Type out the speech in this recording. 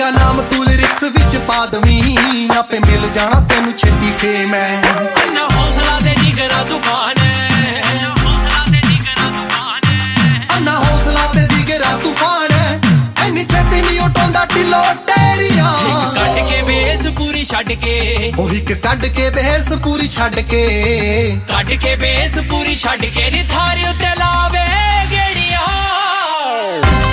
ਮੇਰਾ ਨਾਮ ਤੂੰ ਲਿਰਿਕਸ ਵਿੱਚ ਪਾ ਦਵੀਂ, ਆਪੇ ਮਿਲ ਜਾਣਾ ਤੈਨੂੰ ਛੇਤੀ ਫੇਮ ਐ। ਅੰਨਾ ਹੌਸਲਾ ਤੇ ਜਿਗਰਾ ਤੂਫਾਨ ਐ, ਅੰਨਾ ਹੌਸਲਾ ਤੇ ਜਿਗਰਾ ਤੂਫਾਨ ਐ, ਐਨੀ ਛੇਤੀ ਨਹੀਂ ਉਟਾਉਂਦਾ ਢਿੱਲੋਂ ਟੇਰੀਆਂ। ਕੱਢ ਕੇ ਬੇਸ ਪੂਰੀ ਛੱਡ ਕੇ, ਉਹ ਇੱਕ ਕੱਢ ਕੇ ਬਹਿਸ ਪੂਰੀ ਛੱਡ ਕੇ, ਕੱਢ ਕੇ ਬੇਸ ਪੂਰੀ ਛੱਡ ਕੇ ਨੀ ਥਾਰੇ ਉੱਤੇ ਲਾਵੇ